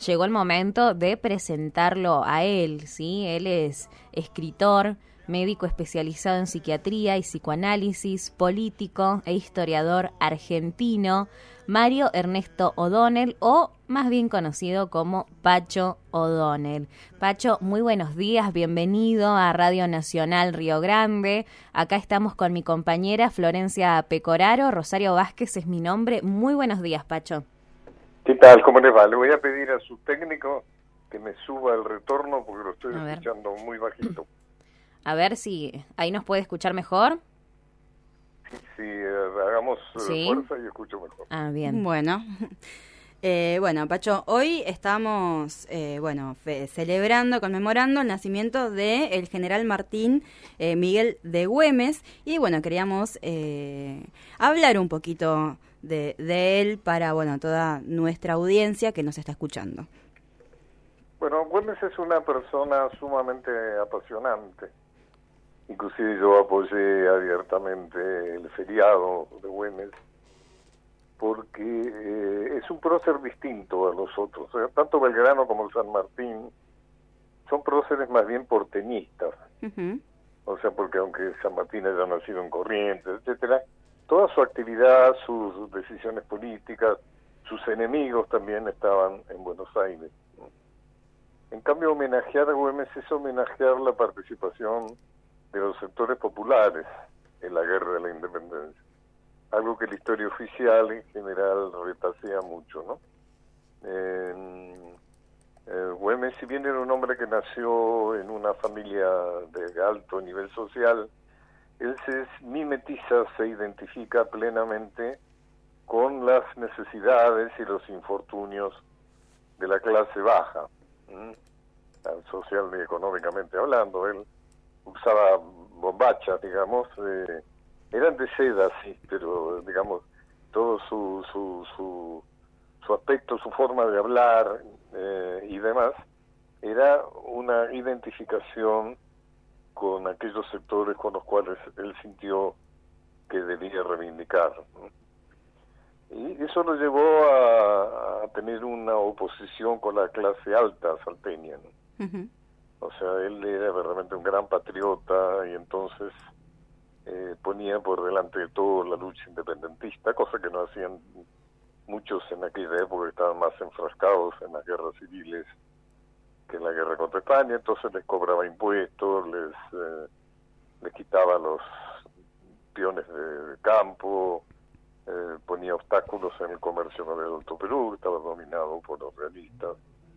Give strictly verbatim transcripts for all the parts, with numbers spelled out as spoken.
llegó el momento de presentarlo a él, ¿sí? Él es escritor, médico especializado en psiquiatría y psicoanálisis, político e historiador argentino, Mario Ernesto O'Donnell, o más bien conocido como Pacho O'Donnell. Pacho, muy buenos días, bienvenido a Radio Nacional Río Grande. Acá estamos con mi compañera Florencia Pecoraro, Rosario Vázquez es mi nombre. Muy buenos días, Pacho. ¿Qué tal? ¿Cómo les va? Le voy a pedir a su técnico que me suba el retorno porque lo estoy A escuchando ver. muy bajito. A ver si ahí nos puede escuchar mejor. Sí, sí eh, hagamos eh, ¿Sí? fuerza y escucho mejor. Ah, bien. Bueno, eh, bueno, Pacho, hoy estamos, eh, bueno, fe- celebrando, conmemorando el nacimiento de el general Martín eh, Miguel de Güemes y bueno, queríamos eh, hablar un poquito de, de él para, bueno, toda nuestra audiencia que nos está escuchando. Bueno, Güemes es una persona sumamente apasionante. Inclusive yo apoyé abiertamente el feriado de Güemes porque eh, es un prócer distinto a los otros. O sea, tanto Belgrano como San Martín son próceres más bien porteñistas. Uh-huh. O sea, porque aunque San Martín haya nacido en Corrientes, etcétera, toda su actividad, sus decisiones políticas, sus enemigos también estaban en Buenos Aires. En cambio, homenajear a Güemes es homenajear la participación de los sectores populares en la guerra de la independencia. Algo que la historia oficial en general retasea mucho, ¿no? Eh, eh, Güemes, si bien era un hombre que nació en una familia de alto nivel social, él se mimetiza, se identifica plenamente con las necesidades y los infortunios de la clase baja, ¿m? social y económicamente hablando. Él usaba bombachas, digamos, eh, eran de seda, sí, pero digamos, todo su su su, su aspecto, su forma de hablar eh, y demás, era una identificación con aquellos sectores con los cuales él sintió que debía reivindicar, ¿no? Y eso lo llevó a, a tener una oposición con la clase alta salteña, ¿no? Uh-huh. O sea, él era verdaderamente un gran patriota y entonces eh, ponía por delante de todo la lucha independentista, cosa que no hacían muchos en aquella época, que estaban más enfrascados en las guerras civiles que en la guerra contra España. Entonces les cobraba impuestos, les, eh, les quitaba los peones de campo, eh, ponía obstáculos en el comercio con el Alto Perú, que estaba dominado por los realistas.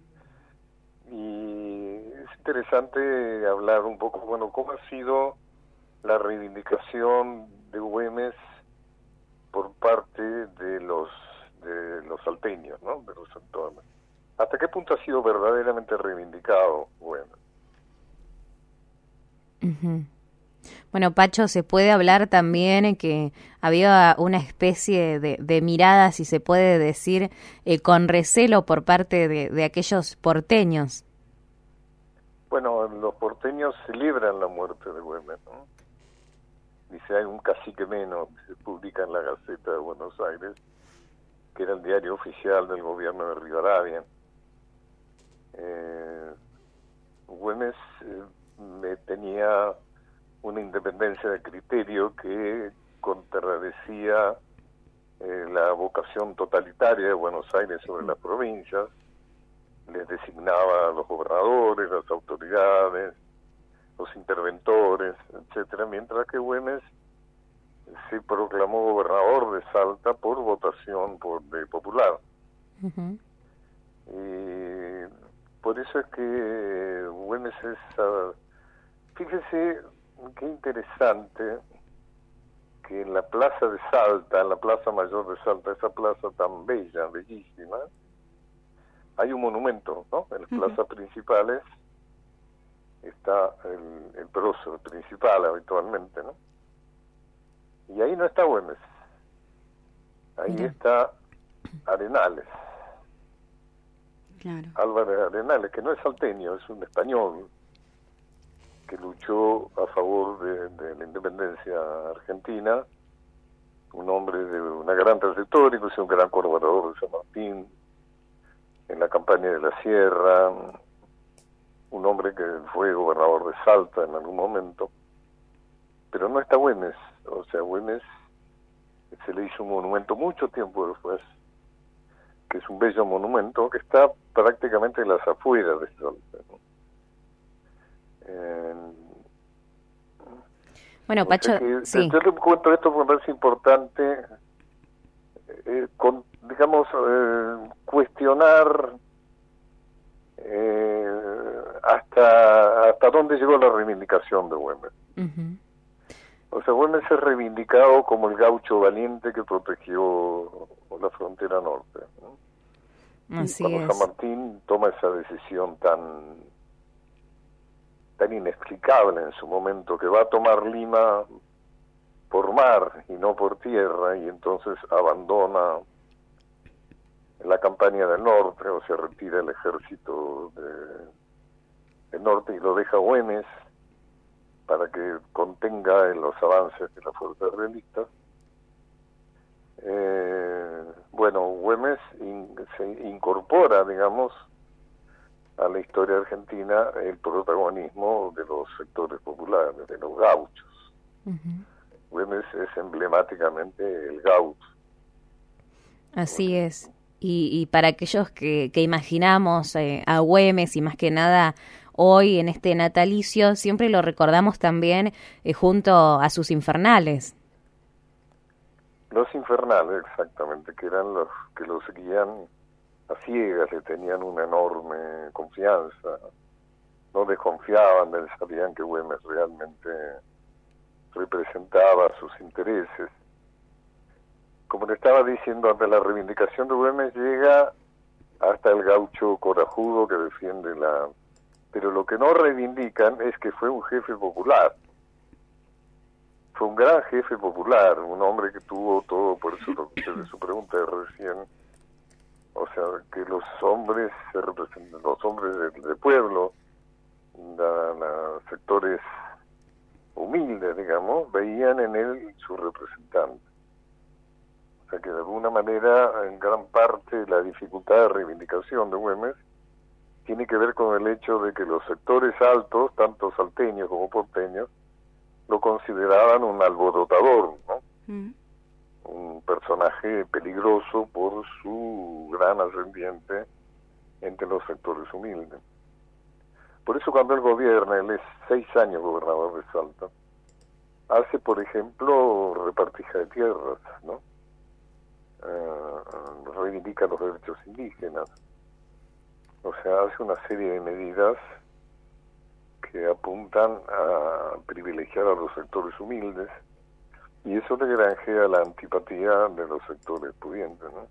Y es interesante hablar un poco, bueno, cómo ha sido la reivindicación de Güemes por parte de los de los salteños, ¿no? De los entornos. ¿Hasta qué punto ha sido verdaderamente reivindicado Güemes? Uh-huh. Bueno, Pacho, se puede hablar también que había una especie de, de mirada, si se puede decir, eh, con recelo por parte de, de aquellos porteños. Bueno, los porteños celebran la muerte de Güemes, ¿no? Dice, hay un cacique menos, que se publica en la Gaceta de Buenos Aires, que era el diario oficial del gobierno de Rivadavia. Eh, Güemes eh, me tenía una independencia de criterio que contradecía eh, la vocación totalitaria de Buenos Aires sobre las provincias. Les designaba a los gobernadores, las autoridades, los interventores, etcétera, mientras que Güemes se proclamó gobernador de Salta por votación por de popular. Uh-huh. Y por eso es que Güemes es... Uh, fíjese qué interesante que en la plaza de Salta, en la plaza mayor de Salta, esa plaza tan bella, bellísima, hay un monumento, ¿no? En las Uh-huh. plazas principales está el, el prócer principal habitualmente, ¿no? Y ahí no está Güemes, ahí Mira. está Arenales, Claro. Álvarez Arenales, que no es salteño, es un español que luchó a favor de, de la independencia argentina, un hombre de una gran trayectoria, incluso un gran colaborador de San Martín, en la campaña de la Sierra, un hombre que fue gobernador de Salta en algún momento, pero no está Güemes. O sea, Güemes se le hizo un monumento mucho tiempo después, que es un bello monumento que está prácticamente en las afueras de Salta, ¿no? Eh, bueno, Pacho, que, sí. Yo le cuento esto porque me parece importante, eh, con, digamos, eh, cuestionar eh, hasta hasta dónde llegó la reivindicación de Güemes. Uh-huh. O sea, Güemes es reivindicado como el gaucho valiente que protegió la frontera norte, ¿no? Así Cuando es. San Martín toma esa decisión tan tan inexplicable en su momento, que va a tomar Lima por mar y no por tierra, y entonces abandona la campaña del norte, o se retira el ejército de, del norte y lo deja Güemes para que contenga en los avances de las fuerzas realistas. Eh, bueno, Güemes in, se incorpora, digamos, a la historia argentina el protagonismo de los sectores populares, de los gauchos. Uh-huh. Güemes es emblemáticamente el gaucho. Así bueno. es. Y, y para aquellos que, que imaginamos eh, a Güemes y más que nada hoy en este natalicio, siempre lo recordamos también eh, junto a sus infernales. Los infernales, exactamente, que eran los que los seguían a ciegas, le tenían una enorme confianza, no desconfiaban, sabían que Güemes realmente representaba sus intereses. Como le estaba diciendo antes, la reivindicación de Güemes llega hasta el gaucho corajudo que defiende la... Pero lo que no reivindican es que fue un jefe popular. Fue un gran jefe popular, un hombre que tuvo todo, por eso lo que de su pregunta de recién, o sea, que los hombres se representan, los hombres del de pueblo, la, la sectores humildes, digamos, veían en él su representante. O sea que de alguna manera, en gran parte, la dificultad de reivindicación de Güemes tiene que ver con el hecho de que los sectores altos, tanto salteños como porteños, lo consideraban un alborotador, ¿no? Mm. Un personaje peligroso por su gran ascendiente entre los sectores humildes. Por eso cuando él gobierna, él es seis años gobernador de Salta, hace, por ejemplo, repartija de tierras, ¿no? Uh, reivindica los derechos indígenas. O sea, hace una serie de medidas que apuntan a privilegiar a los sectores humildes, y eso le granjea la antipatía de los sectores pudientes, ¿no?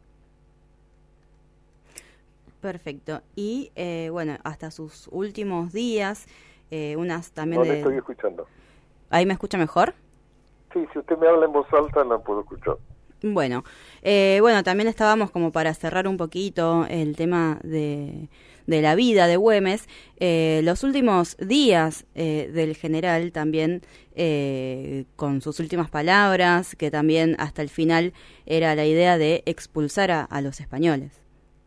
Perfecto. Y, eh, bueno, hasta sus últimos días, eh, unas también no de... le estoy escuchando. ¿Ahí me escucha mejor? Sí, si usted me habla en voz alta, la puedo escuchar. Bueno, eh, bueno, también estábamos como para cerrar un poquito el tema de, de la vida de Güemes. Eh, los últimos días eh, del general también, eh, con sus últimas palabras, que también hasta el final era la idea de expulsar a, a los españoles.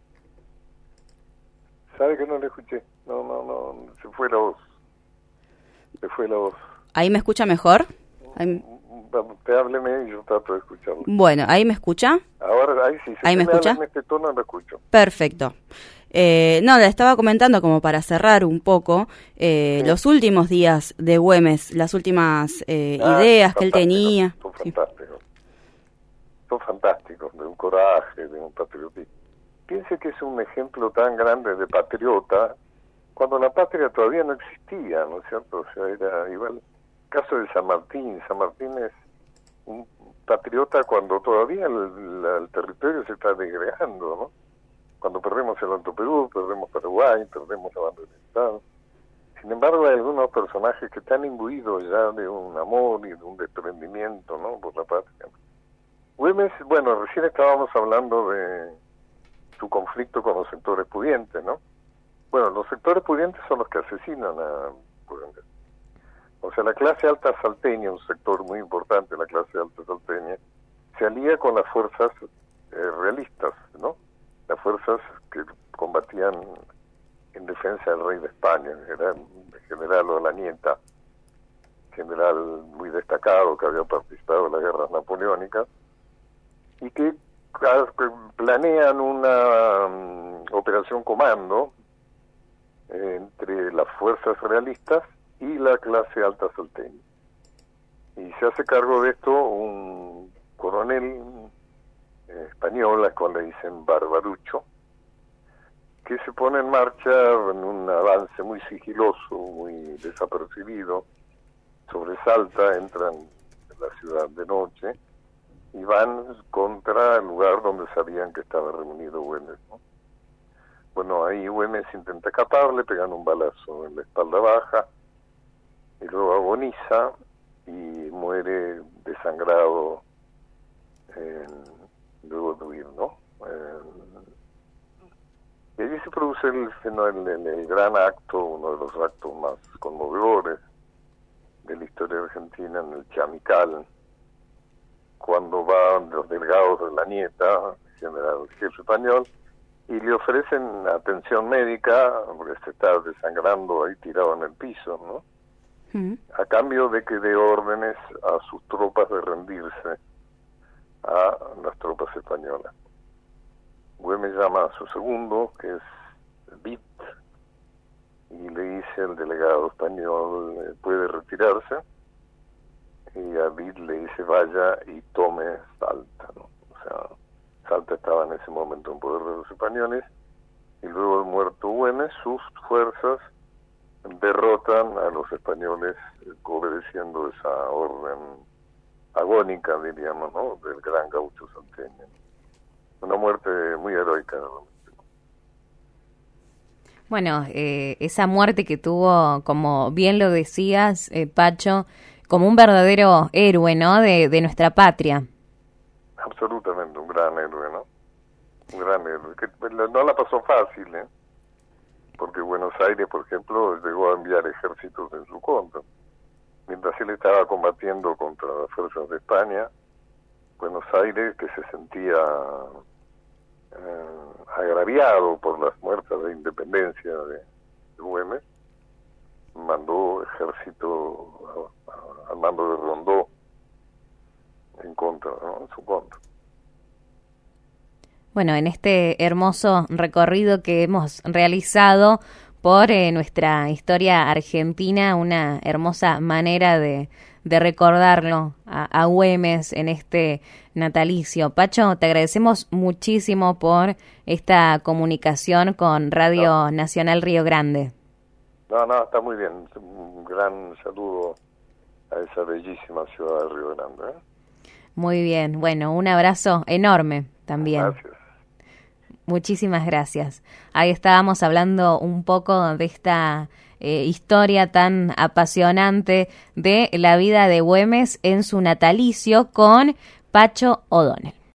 ¿Sabe que no le escuché? No, no, no, se fue la voz. Se fue la voz. ¿Ahí me escucha mejor? Ahí... Usted hábleme y yo trato de escucharlo. Bueno, ¿ahí me escucha? Ahora, ahí sí. Si ¿Ahí me, me escucha? En este tono lo escucho. Perfecto. Eh, no, le estaba comentando como para cerrar un poco eh, sí. los últimos días de Güemes, las últimas eh, ah, ideas que él tenía. Son fantásticos. Sí. Son fantásticos, de un coraje, de un patriotismo. Piense que es un ejemplo tan grande de patriota cuando la patria todavía no existía, ¿no es cierto? O sea, era igual. El caso de San Martín. San Martín es un patriota cuando todavía el, el territorio se está desgregando, ¿no? Cuando perdemos el Alto Perú, perdemos Paraguay, perdemos la banda del Estado. Sin embargo, hay algunos personajes que están imbuidos ya de un amor y de un desprendimiento, ¿no?, por la patria. Güemes, bueno, recién estábamos hablando de su conflicto con los sectores pudientes, ¿no? Bueno, los sectores pudientes son los que asesinan a Güemes. O sea, la clase alta salteña, un sector muy importante de la clase alta salteña, se alía con las fuerzas eh, realistas, ¿no? Las fuerzas que combatían en defensa del rey de España, era el general Olañeta, general muy destacado que había participado en las guerras napoleónicas, y que planean una um, operación comando eh, entre las fuerzas realistas y la clase alta salteña. Y se hace cargo de esto un coronel eh, español, al cual le dicen Barbarucho, que se pone en marcha en un avance muy sigiloso, muy desapercibido, sobre Salta, entran en la ciudad de noche y van contra el lugar donde sabían que estaba reunido Güemes, ¿no? Bueno, ahí Güemes intenta escapar, le pegan un balazo en la espalda baja y luego agoniza y muere desangrado eh, luego de huir, ¿no? Eh, y allí se produce el, el, el, el gran acto, uno de los actos más conmovedores de la historia argentina, en el Chamical, cuando van los delegados de la nieta, el general jefe español, y le ofrecen atención médica, porque se está desangrando ahí tirado en el piso, ¿no? Mm. A cambio de que dé órdenes a sus tropas de rendirse a las tropas españolas. Güemes llama a su segundo, que es Vitt, y le dice al delegado español, eh, puede retirarse, y a Vitt le dice vaya y tome Salta, ¿no? O sea, Salta estaba en ese momento en poder de los españoles, y luego de muerto Güemes, sus fuerzas derrotan a los españoles eh, obedeciendo esa orden agónica, diríamos, ¿no?, del gran gaucho salteño. Una muerte muy heroica, ¿no? Bueno, eh, esa muerte que tuvo, como bien lo decías, eh, Pacho, como un verdadero héroe, ¿no?, de, de nuestra patria. Absolutamente, un gran héroe, ¿no? Un gran héroe. Que no la pasó fácil, ¿eh? Porque Buenos Aires, por ejemplo, llegó a enviar ejércitos en su contra. Mientras él estaba combatiendo contra las fuerzas de España, Buenos Aires, que se sentía eh, agraviado por las muertes de independencia de, de Güemes, mandó ejército al mando de Rondó en contra, ¿no?, en su contra. Bueno, en este hermoso recorrido que hemos realizado por eh, nuestra historia argentina, una hermosa manera de, de recordarlo a, a Güemes en este natalicio. Pacho, te agradecemos muchísimo por esta comunicación con Radio no. Nacional Río Grande. No, no, está muy bien. Un gran saludo a esa bellísima ciudad de Río Grande, ¿eh? Muy bien, bueno, un abrazo enorme también. Gracias. Muchísimas gracias. Ahí estábamos hablando un poco de esta eh, historia tan apasionante de la vida de Güemes en su natalicio con Pacho O'Donnell.